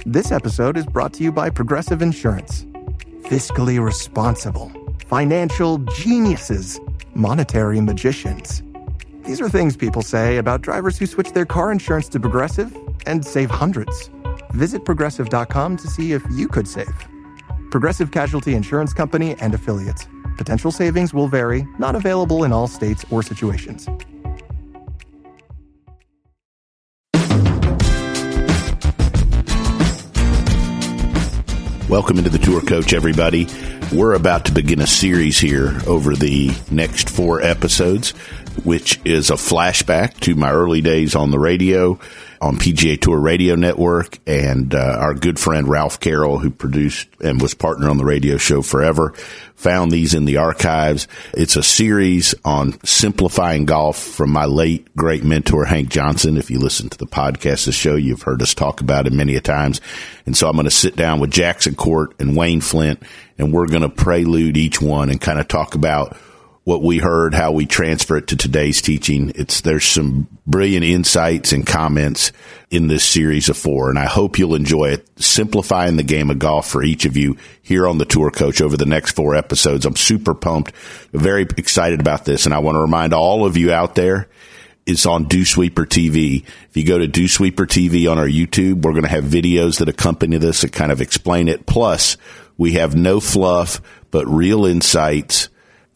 This episode is brought to you by Progressive Insurance. Fiscally responsible, financial geniuses, monetary magicians. These are things people say about drivers who switch their car insurance to Progressive and save hundreds. Visit Progressive.com to see if you could save. Progressive Casualty Insurance Company and Affiliates. Potential savings will vary, not available in all states or situations. Welcome into the Tour Coach, everybody. We're about to begin a series here over the next 4 episodes, which is a flashback to my early days on the radio, on PGA Tour Radio Network, and our good friend Ralph Carroll, who produced and was partner on the radio show forever, found these in the archives. It's a series on simplifying golf from my late, great mentor, Hank Johnson. If you listen to the podcast, the show, you've heard us talk about it many a times. And so I'm going to sit down with Jackson Court and Wayne Flint, and we're going to prelude each one and kind of talk about what we heard, how we transfer it to today's teaching. There's some brilliant insights and comments in this series of 4, and I hope you'll enjoy it, simplifying the game of golf for each of you here on the Tour Coach over the next 4 episodes. I'm super pumped, very excited about this, and I want to remind all of you out there, it's on Dew Sweeper TV. If you go to Dew Sweeper TV on our YouTube, we're going to have videos that accompany this that kind of explain it. Plus, we have no fluff, but real insights,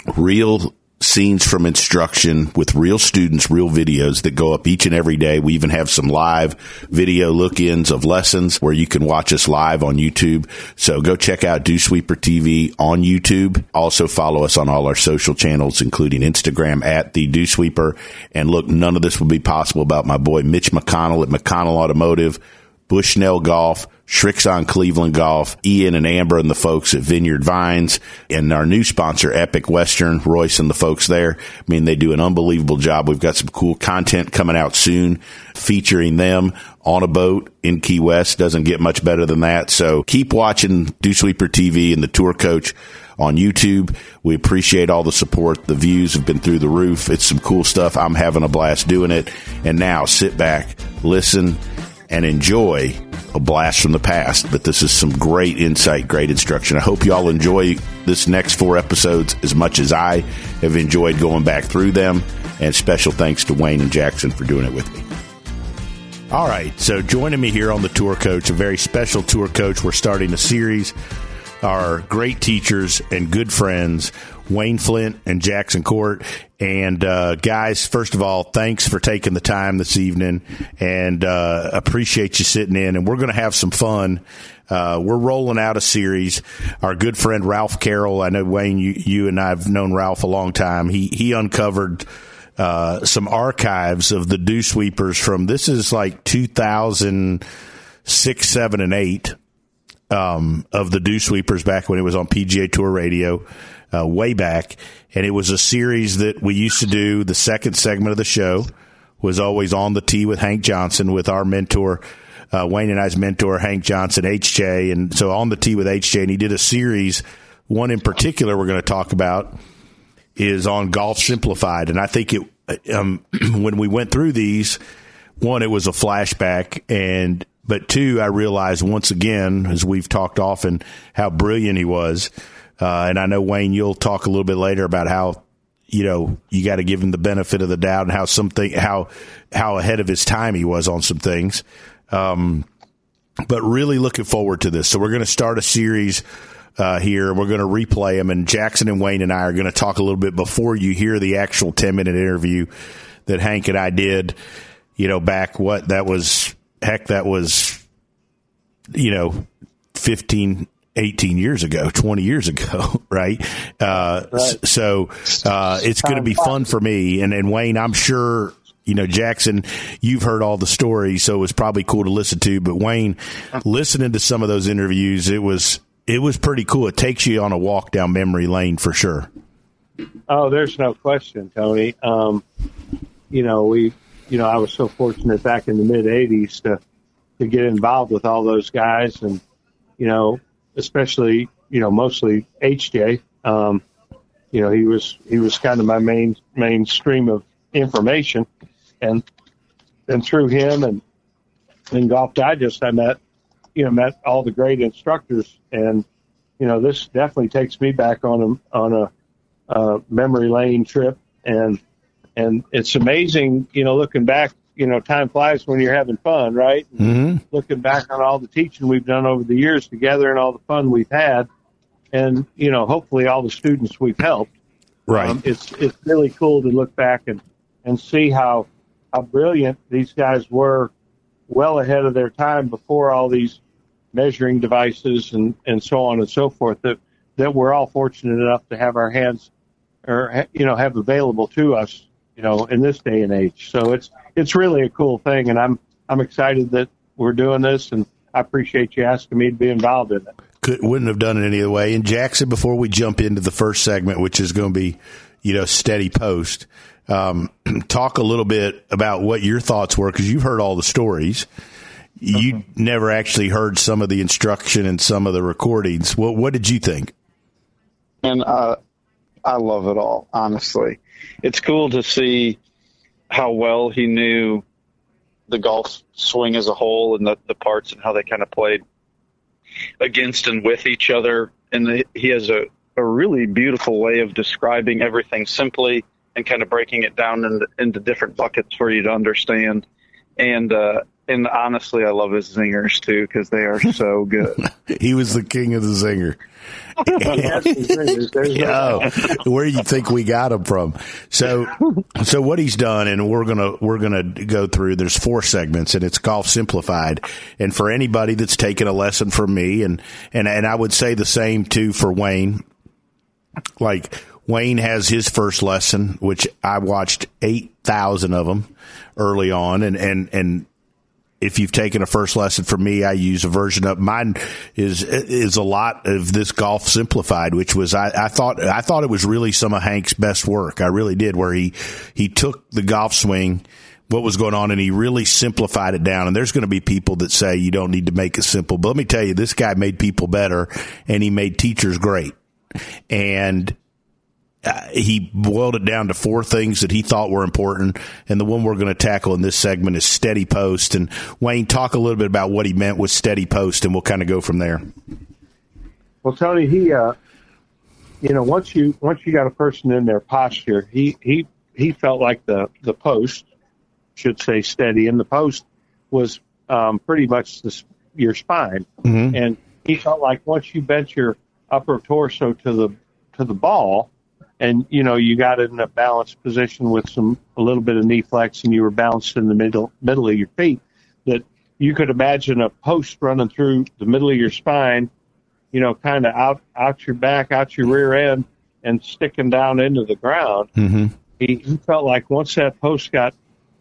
real scenes from instruction with real students, real videos that go up each and every day. We even have some live video look-ins of lessons where you can watch us live on YouTube. So go check out Dew Sweeper TV on YouTube. Also follow us on all our social channels, including Instagram at the Dew Sweeper. And look, none of this would be possible without my boy Mitch McConnell at McConnell Automotive, Bushnell Golf, Shrixon Cleveland Golf, Ian and Amber and the folks at Vineyard Vines, and our new sponsor, Epic Western, Royce and the folks there. I mean, they do an unbelievable job. We've got some cool content coming out soon featuring them on a boat in Key West. Doesn't get much better than that. So keep watching Dew Sweeper TV and the Tour Coach on YouTube. We appreciate all the support. The views have been through the roof. It's some cool stuff. I'm having a blast doing it. And now sit back, listen, and enjoy a blast from the past. But this is some great insight, great instruction. I hope you all enjoy this next 4 episodes as much as I have enjoyed going back through them. And special thanks to Wayne and Jackson for doing it with me. All right, so joining me here on the Tour Coach, a very special Tour Coach. We're starting a series. Our great teachers and good friends, Wayne Flint and Jackson Court. And guys, first of all, thanks for taking the time this evening, and appreciate you sitting in. And we're going to have some fun. We're rolling out a series. Our good friend Ralph Carroll, I know, Wayne, you and I have known Ralph a long time. He uncovered some archives of the Dew Sweepers from, this is like 2006, 7, and 8. Of the Dew Sweepers back when it was on PGA Tour Radio, way back. And it was a series that we used to do. The second segment of the show was always On the Tee with Hank Johnson, with our mentor, Wayne and I's mentor, Hank Johnson, HJ. And so On the Tee with HJ, and he did a series. One in particular we're going to talk about is on Golf Simplified. And I think when we went through these, one, it was a flashback, but 2, I realized once again, as we've talked often, how brilliant he was. And I know, Wayne, you'll talk a little bit later about how, you got to give him the benefit of the doubt, and how ahead of his time he was on some things. But really looking forward to this. So we're going to start a series here. We're going to replay them, and Jackson and Wayne and I are going to talk a little bit before you hear the actual 10-minute interview that Hank and I did, back that was 15, 18 years ago, 20 years ago, right? Right. So it's going to be fun for me. And Wayne, I'm sure, Jackson, you've heard all the stories, so it was probably cool to listen to. But Wayne, listening to some of those interviews, it was pretty cool. It takes you on a walk down memory lane for sure. Oh, there's no question, Tony. I was so fortunate back in the mid '80s to get involved with all those guys, and especially mostly HJ. He was kind of my main stream of information, and through him and Golf Digest, I met met all the great instructors, and this definitely takes me back on a memory lane trip, and it's amazing, looking back. Time flies when you're having fun, right? Mm-hmm. Looking back on all the teaching we've done over the years together and all the fun we've had, and hopefully all the students we've helped. Right. It's really cool to look back and see how brilliant these guys were, well ahead of their time, before all these measuring devices and so on and so forth that we're all fortunate enough to have our hands or have available to us in this day and age. So it's really a cool thing, and I'm excited that we're doing this, and I appreciate you asking me to be involved in it. Wouldn't have done it any other way. And Jackson, before we jump into the first segment, which is going to be steady post, talk a little bit about what your thoughts were, because you've heard all the stories. You never actually heard some of the instruction and some of the recordings. What did you think? And I love it all, honestly. It's cool to see how well he knew the golf swing as a whole, and the parts and how they kind of played against and with each other. And he has a really beautiful way of describing everything simply and kind of breaking it down into different buckets for you to understand. And honestly, I love his zingers too, because they are so good. He was the king of the zinger. Where do you think we got him from? So what he's done, and we're gonna go through. There's 4 segments, and it's Golf Simplified. And for anybody that's taken a lesson from me, and I would say the same too for Wayne. Like, Wayne has his first lesson, which I watched 8,000 of them early on, and if you've taken a first lesson from me, I use a version of mine is a lot of this Golf Simplified, which was I thought it was really some of Hank's best work. I really did, where he took the golf swing, what was going on, and he really simplified it down. And there's going to be people that say you don't need to make it simple, but let me tell you, this guy made people better, and he made teachers great. And he boiled it down to 4 things that he thought were important, and the one we're going to tackle in this segment is steady post. And Wayne, talk a little bit about what he meant with steady post, and we'll kind of go from there. Well, Tony, he, once you got a person in their posture, he felt like the post should say steady, and the post was pretty much your spine, mm-hmm. and he felt like once you bent your upper torso to the ball, and you got it in a balanced position with a little bit of knee flex, and you were balanced in the middle of your feet, that you could imagine a post running through the middle of your spine, kind of out your back, out your rear end, and sticking down into the ground. Mm-hmm. He felt like once that post got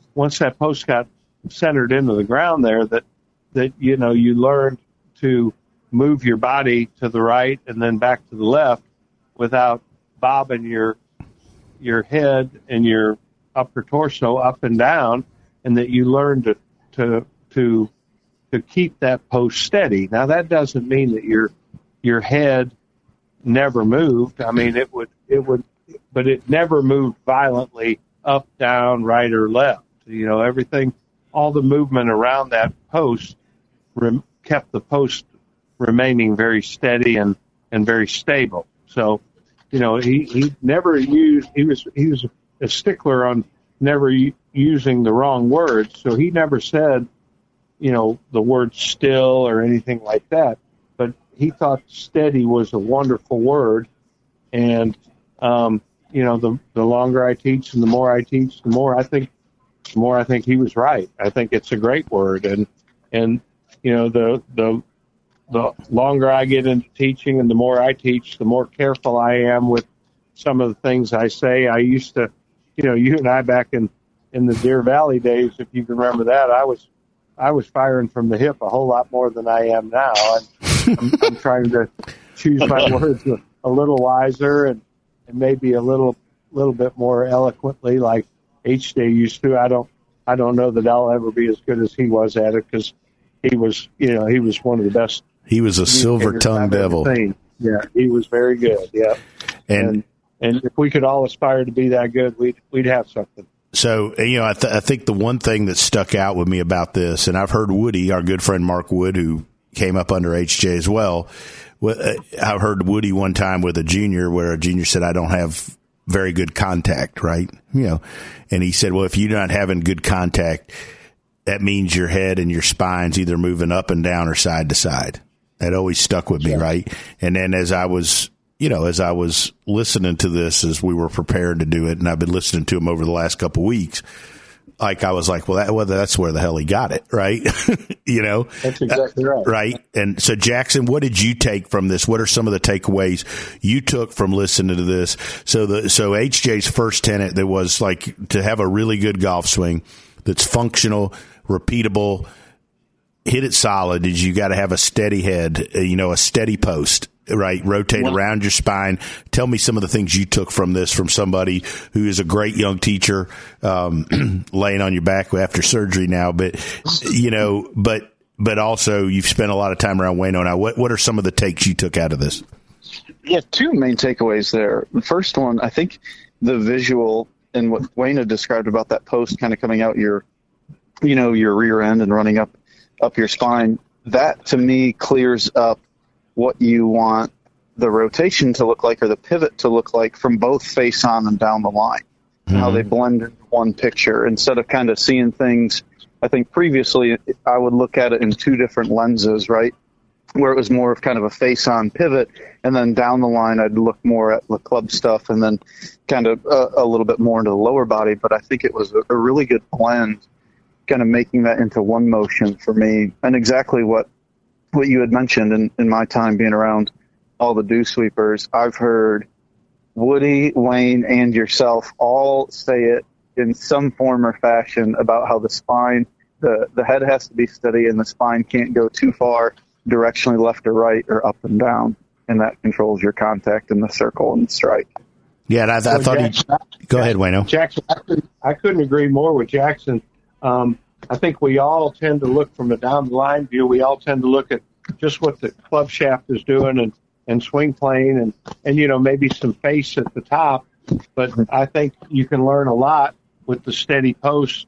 centered into the ground there, that you learned to move your body to the right and then back to the left without bobbing your head and your upper torso up and down, and that you learned to keep that post steady. Now, that doesn't mean that your head never moved. I mean, it would, but it never moved violently up, down, right, or left. Everything, all the movement around that post kept the post remaining very steady and very stable. So, he never used, he was a stickler on never using the wrong words. So he never said, the word still or anything like that. But he thought steady was a wonderful word. And, the longer I teach and the more I teach, the more I think he was right. I think it's a great word. And the longer I get into teaching and the more I teach, the more careful I am with some of the things I say. I used to, you and I back in the Deer Valley days, if you can remember that, I was firing from the hip a whole lot more than I am now. I'm trying to choose my words a little wiser and maybe a little bit more eloquently, like H-Day used to. I don't know that I'll ever be as good as he was at it, because he was one of the best. He was a silver-tongued devil. Yeah, he was very good. Yeah, and if we could all aspire to be that good, we'd have something. So, I think the one thing that stuck out with me about this, and I've heard Woody, our good friend Mark Wood, who came up under HJ as well. I heard Woody one time with a junior where a junior said, I don't have very good contact, right? And he said, well, if you're not having good contact, that means your head and your spine's either moving up and down or side to side. That always stuck with me, right? And then as I was listening to this, as we were preparing to do it, and I've been listening to him over the last couple of weeks, like I was like, well, that's where the hell he got it, right? That's exactly right. Right. And so, Jackson, what did you take from this? What are some of the takeaways you took from listening to this? So HJ's first tenet that was like to have a really good golf swing that's functional, repeatable, hit it solid. Is you got to have a steady head, a steady post. Right, rotate around your spine. Tell me some of the things you took from this from somebody who is a great young teacher, laying on your back after surgery now. But but also you've spent a lot of time around Wayno now. What are some of the takes you took out of this? Yeah, two main takeaways there. The first one, I think the visual and what Wayno described about that post kind of coming out your rear end and running up your spine. That to me clears up what you want the rotation to look like or the pivot to look like from both face on and down the line, how they blend into one picture instead of kind of seeing things. I think previously I would look at it in two different lenses, right, where it was more of kind of a face on pivot, and then down the line I'd look more at the club stuff and then kind of a little bit more into the lower body. But I think it was a really good blend, kind of making that into one motion for me, and exactly what you had mentioned in my time being around all the dew sweepers. I've heard Woody, Wayne, and yourself all say it in some form or fashion about how the spine, the head has to be steady and the spine can't go too far directionally left or right or up and down, and that controls your contact in the circle and strike. Yeah, and I thought go ahead, Wayno. Jackson, I couldn't agree more with Jackson. I think we all tend to look from a down-the-line view. We all tend to look at just what the club shaft is doing and swing plane and maybe some face at the top. But I think you can learn a lot with the steady post,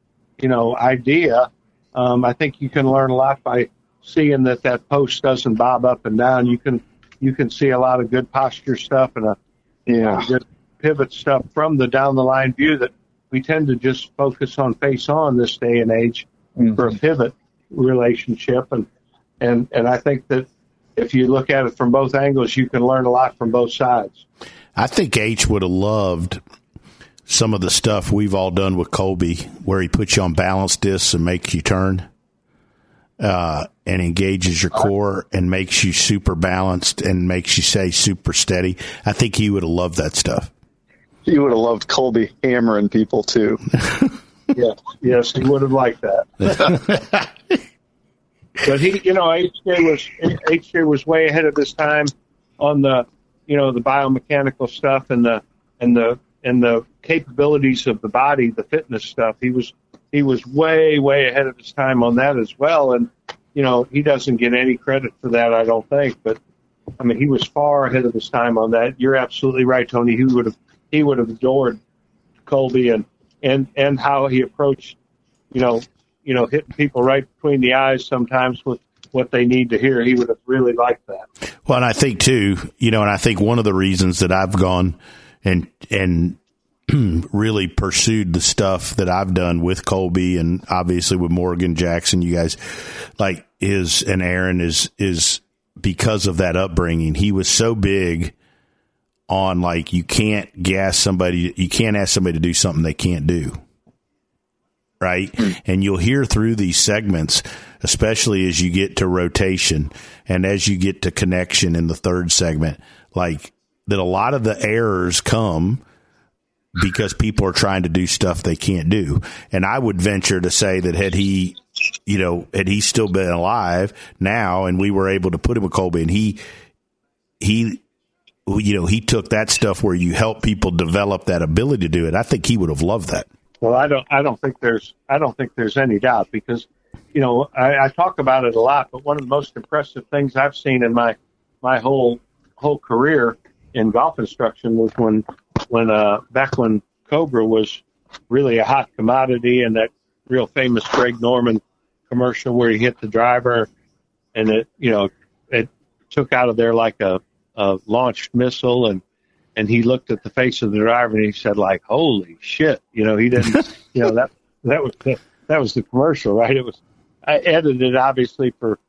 idea. I think you can learn a lot by seeing that post doesn't bob up and down. You can see a lot of good posture stuff and good pivot stuff from the down-the-line view that we tend to just focus on face on this day and age for a pivot relationship. And I think that if you look at it from both angles, you can learn a lot from both sides. I think H would have loved some of the stuff we've all done with Colby, where he puts you on balance discs and makes you turn, and engages your core and makes you super balanced and makes you stay super steady. I think he would have loved that stuff. He would have loved Colby hammering people too. Yes, he would have liked that. But HJ was way ahead of his time on the biomechanical stuff and the capabilities of the body, the fitness stuff. He was way ahead of his time on that as well. And he doesn't get any credit for that, I don't think. But I mean, he was far ahead of his time on that. You're absolutely right, Tony. He would have adored Colby and how he approached, hitting people right between the eyes sometimes with what they need to hear. He would have really liked that. Well, and I think too, and I think one of the reasons that I've gone and really pursued the stuff that I've done with Colby and obviously with Morgan Jackson, you guys and Aaron is because of that upbringing. He was so big on you can't ask somebody to do something they can't do. Right. And you'll hear through these segments, especially as you get to rotation and as you get to connection in the third segment, that a lot of the errors come because people are trying to do stuff they can't do. And I would venture to say that had he still been alive now and we were able to put him with Colby and he took that stuff where you help people develop that ability to do it, I think he would have loved that. Well, I don't think there's any doubt because, I talk about it a lot, but one of the most impressive things I've seen in my whole career in golf instruction was when back when Cobra was really a hot commodity and that real famous Greg Norman commercial where he hit the driver it, it took out of there like a launched missile, and he looked at the face of the driver and he said, like, holy shit. He didn't, that was the commercial, right? I edited it obviously for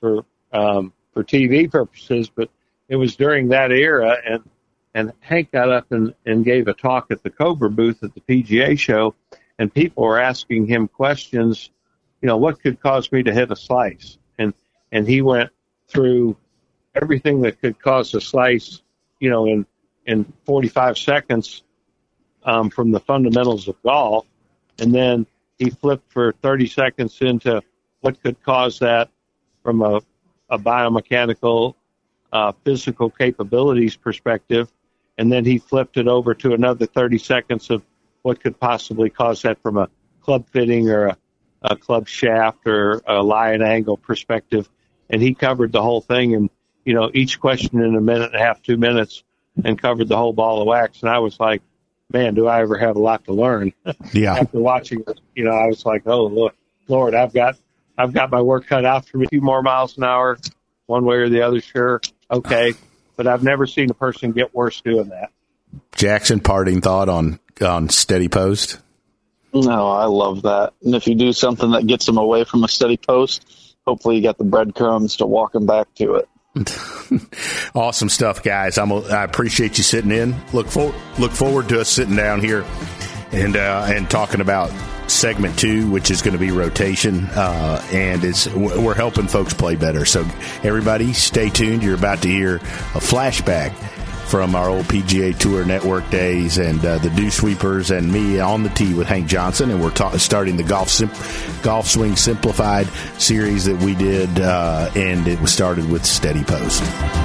TV purposes, but it was during that era. And Hank got up and gave a talk at the Cobra booth at the PGA show, and people were asking him questions, what could cause me to hit a slice? And he went through everything that could cause a slice, in 45 seconds from the fundamentals of golf. And then he flipped for 30 seconds into what could cause that from a biomechanical, physical capabilities perspective. And then he flipped it over to another 30 seconds of what could possibly cause that from a club fitting or a club shaft or a lie and angle perspective. And he covered the whole thing, and, each question in a minute and a half, 2 minutes, and covered the whole ball of wax. And I was like, man, do I ever have a lot to learn. Yeah. After watching it, I was like, oh, Lord, I've got my work cut out for me. A few more miles an hour, one way or the other, sure. Okay. But I've never seen a person get worse doing that. Jackson, parting thought on steady post? No, I love that. And if you do something that gets them away from a steady post, hopefully you got the breadcrumbs to walk them back to it. Awesome stuff, guys. I appreciate you sitting in. Look forward to us sitting down here and talking about segment 2, which is going to be rotation, and we're helping folks play better. So everybody, stay tuned. You're about to hear a flashback from our old PGA Tour Network days, and the Dew Sweepers and me on the tee with Hank Johnson, and we're starting the Golf Swing Simplified series that we did, and it was started with steady post.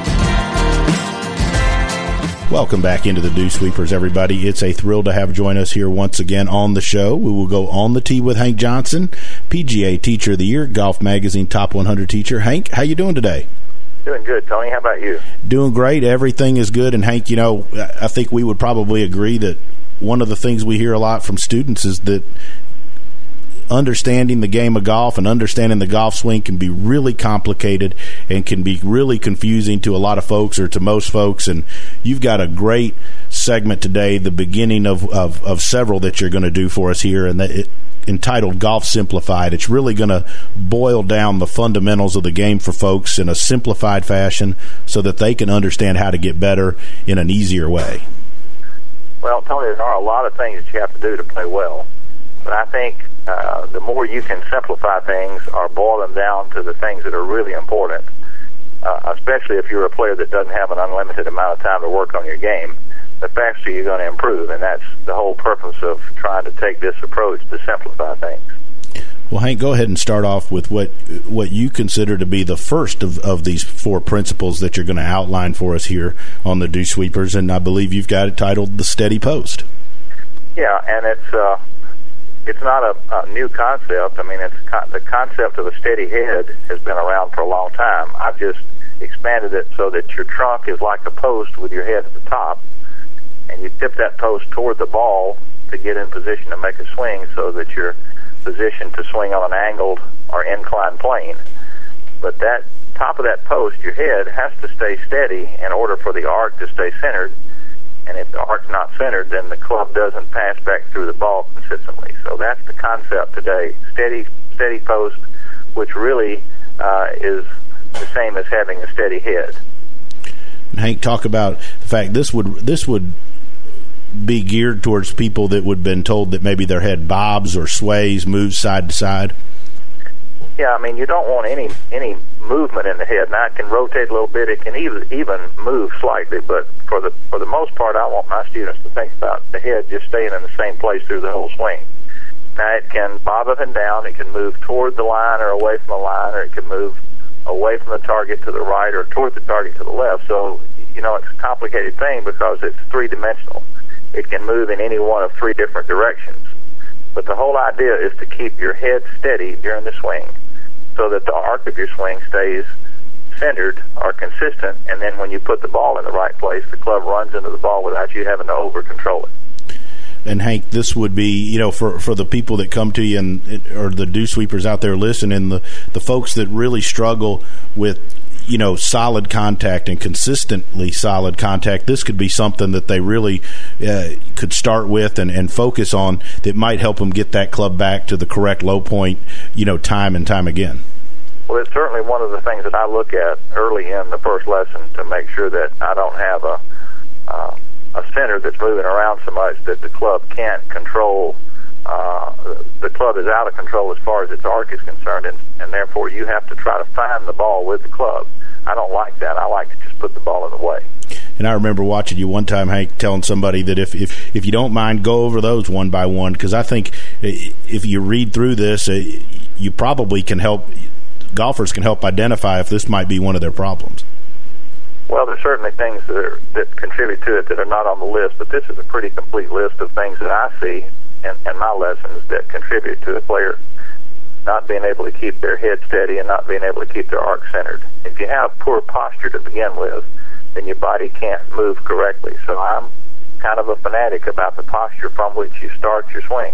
Welcome back into the Dew Sweepers, everybody. It's a thrill to have join us here once again on the show. We will go on the tee with Hank Johnson, PGA Teacher of the Year, Golf Magazine Top 100 teacher. Hank, how you doing today? Doing good, Tony. How about you? Doing great. Everything is good. And, Hank, I think we would probably agree that one of the things we hear a lot from students is that understanding the game of golf and understanding the golf swing can be really complicated and can be really confusing to a lot of folks, or to most folks. And you've got a great segment today, the beginning of several that you're going to do for us here, and entitled Golf Simplified. It's really going to boil down the fundamentals of the game for folks in a simplified fashion so that they can understand how to get better in an easier way. Well, Tony, there are a lot of things that you have to do to play well, but I think the more you can simplify things or boil them down to the things that are really important, especially if you're a player that doesn't have an unlimited amount of time to work on your game, the faster you're going to improve. And that's the whole purpose of trying to take this approach to simplify things. Well, Hank, go ahead and start off with what you consider to be the first of these 4 principles that you're going to outline for us here on the Dew Sweepers, and I believe you've got it titled The Steady Post. Yeah, and it's not a new concept. I mean, the concept of a steady head has been around for a long time. I've just expanded it so that your trunk is like a post with your head at the top, and you tip that post toward the ball to get in position to make a swing so that you're positioned to swing on an angled or inclined plane. But that top of that post, your head, has to stay steady in order for the arc to stay centered. And if the arc's not centered, then the club doesn't pass back through the ball consistently. So that's the concept today, steady post, which really is the same as having a steady head. Hank, talk about the fact this would be geared towards people that would have been told that maybe their head bobs or sways, moves side to side. Yeah, I mean, you don't want any movement in the head. Now, it can rotate a little bit. It can even move slightly. But for the most part, I want my students to think about the head just staying in the same place through the whole swing. Now, it can bob up and down. It can move toward the line or away from the line, or it can move away from the target to the right or toward the target to the left. So, it's a complicated thing because it's three-dimensional. It can move in any one of 3 different directions. But the whole idea is to keep your head steady during the swing so that the arc of your swing stays centered or consistent, and then when you put the ball in the right place, the club runs into the ball without you having to over-control it. And Hank, this would be, for the people that come to you or the dew sweepers out there listening, the folks that really struggle with, solid contact and consistently solid contact, this could be something that they really could start with and focus on that might help them get that club back to the correct low point, time and time again. Well, it's certainly one of the things that I look at early in the first lesson to make sure that I don't have a center that's moving around so much that the club can't control. The club is out of control as far as its arc is concerned, and therefore you have to try to find the ball with the club. I don't like that. I like to just put the ball in the way. And I remember watching you one time, Hank, telling somebody that if you don't mind, go over those one by one, because I think if you read through this, you probably can help, golfers can help identify if this might be one of their problems. Well, there's certainly things that contribute to it that are not on the list, but this is a pretty complete list of things that I see in my lessons that contribute to a player not being able to keep their head steady and not being able to keep their arc centered. If you have poor posture to begin with, then your body can't move correctly. So I'm kind of a fanatic about the posture from which you start your swing.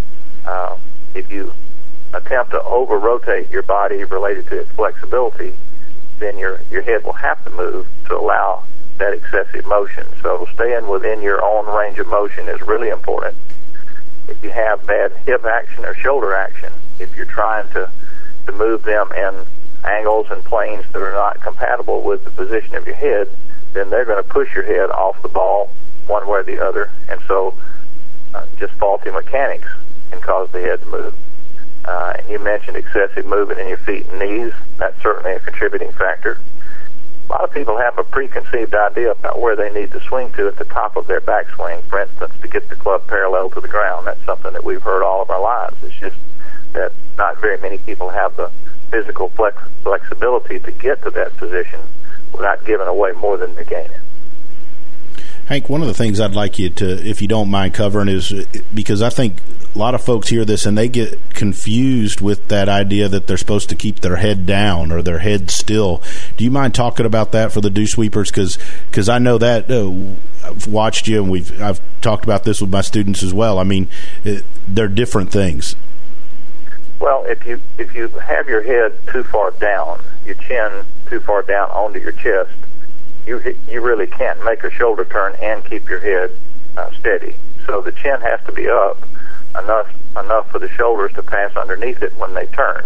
If you attempt to over-rotate your body related to its flexibility, then your head will have to move to allow that excessive motion. So staying within your own range of motion is really important. If you have bad hip action or shoulder action, if you're trying to move them in angles and planes that are not compatible with the position of your head, then they're going to push your head off the ball one way or the other, and so just faulty mechanics can cause the head to move. And you mentioned excessive movement in your feet and knees. That's certainly a contributing factor. A lot of people have a preconceived idea about where they need to swing to at the top of their backswing, for instance, to get the club parallel to the ground. That's something that we've heard all of our lives. It's just that not very many people have the physical flexibility to get to that position without giving away more than they're gaining. Hank, one of the things I'd like you to, if you don't mind covering, is because I think a lot of folks hear this and they get confused with that idea that they're supposed to keep their head down or their head still. Do you mind talking about that for the dew sweepers? Because I know that I've watched you and I've talked about this with my students as well. I mean, they're different things. Well, if you have your head too far down, your chin too far down onto your chest, you really can't make a shoulder turn and keep your head steady. So the chin has to be up enough for the shoulders to pass underneath it when they turn.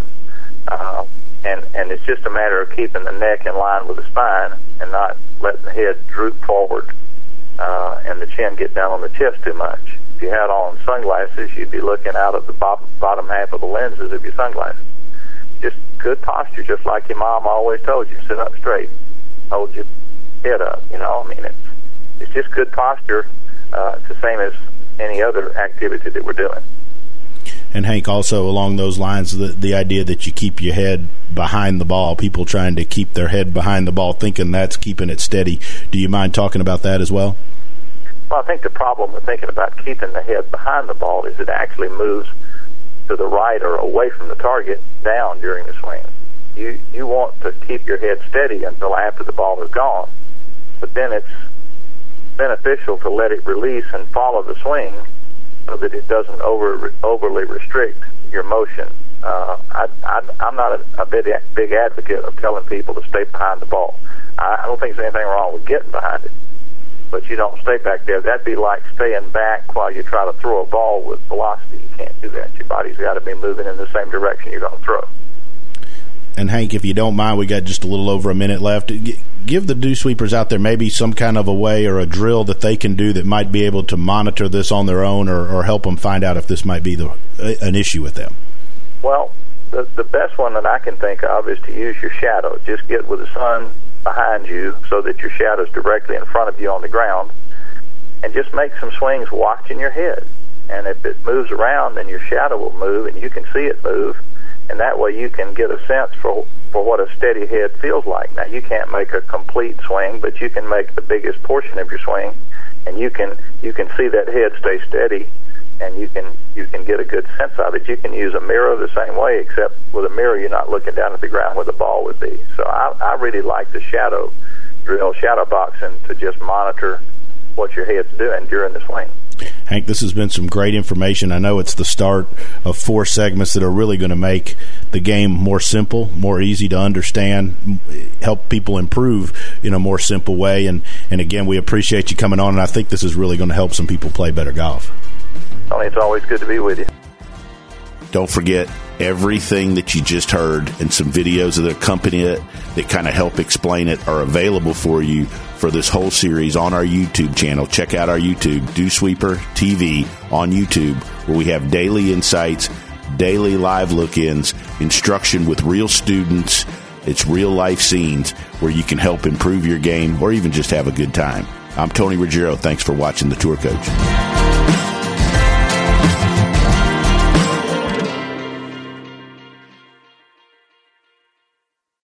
And it's just a matter of keeping the neck in line with the spine and not letting the head droop forward and the chin get down on the chest too much. If you had on sunglasses, you'd be looking out of the bottom half of the lenses of your sunglasses. Just good posture, just like your mom always told you. Sit up straight. Hold your head up, I mean, it's just good posture. It's the same as any other activity that we're doing. And Hank, also along those lines, the idea that you keep your head behind the ball, people trying to keep their head behind the ball, thinking that's keeping it steady. Do you mind talking about that as well? Well, I think the problem with thinking about keeping the head behind the ball is it actually moves to the right or away from the target down during the swing. You want to keep your head steady until after the ball is gone, but then it's beneficial to let it release and follow the swing so that it doesn't overly restrict your motion. I'm not a big advocate of telling people to stay behind the ball. I don't think there's anything wrong with getting behind it, but you don't stay back there. That'd be like staying back while you try to throw a ball with velocity. You can't do that. Your body's got to be moving in the same direction you're going to throw. And Hank, if you don't mind, we got just a little over a minute left. Give the dew sweepers out there maybe some kind of a way or a drill that they can do that might be able to monitor this on their own or help them find out if this might be an issue with them. Well, the best one that I can think of is to use your shadow. Just get with the sun behind you so that your shadow's directly in front of you on the ground, and just make some swings watching your head. And if it moves around, then your shadow will move and you can see it move. And that way you can get a sense for what a steady head feels like. Now, you can't make a complete swing, but you can make the biggest portion of your swing, and you can see that head stay steady, and you can get a good sense of it. You can use a mirror the same way, except with a mirror you're not looking down at the ground where the ball would be. So I really like the shadow drill, shadow boxing, to just monitor what your head's doing during the swing. Hank, this has been some great information. I know it's the start of 4 segments that are really going to make the game more simple, more easy to understand, help people improve in a more simple way. And again, we appreciate you coming on, and I think this is really going to help some people play better golf. Tony, it's always good to be with you. Don't forget, everything that you just heard and some videos that accompany it that kind of help explain it are available for you for this whole series on our YouTube channel. Check out our YouTube, Dew Sweeper TV on YouTube, where we have daily insights, daily live look-ins, instruction with real students. It's real-life scenes where you can help improve your game or even just have a good time. I'm Tony Ruggiero. Thanks for watching The Tour Coach.